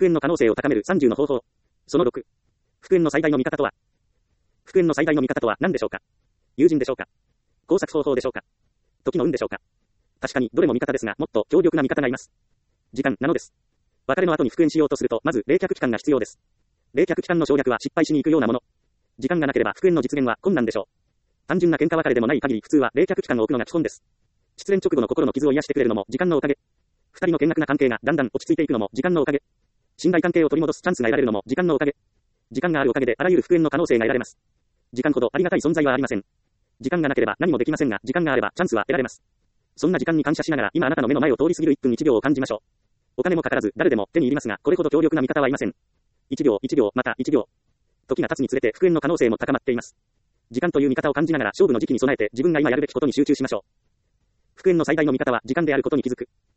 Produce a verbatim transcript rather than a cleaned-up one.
復縁の可能性を高めるさんじゅうの方法。そのろく。復縁の最大の味方とは。復縁の最大の味方とは何でしょうか。友人でしょうか。工作方法でしょうか。時の運でしょうか。確かにどれも味方ですが、もっと強力な味方がいます。時間なのです。別れの後に復縁しようとすると、まず冷却期間が必要です。冷却期間の省略は失敗しに行くようなもの。時間がなければ復縁の実現は困難でしょう。単純な喧嘩別れでもない限り普通は冷却期間を置くのが基本です。失恋直後の心の傷を癒してくれるのも時間のおかげ。二人の険悪な関係がだんだん落ち着いていくのも時間のおかげ。信頼関係を取り戻すチャンスが得られるのも時間のおかげ。時間があるおかげであらゆる復縁の可能性が得られます。時間ほどありがたい存在はありません。時間がなければ何もできませんが、時間があればチャンスは得られます。そんな時間に感謝しながら今あなたの目の前を通り過ぎるいっぷんいちびょうを感じましょう。お金もかからず誰でも手に入りますが、これほど強力な味方はいません。いちびょう、いちびょう、またいちびょう。時が経つにつれて復縁の可能性も高まっています。時間という味方を感じながら勝負の時期に備えて自分が今やるべきことに集中しましょう。復縁の最大の味方は時間であることに気づく。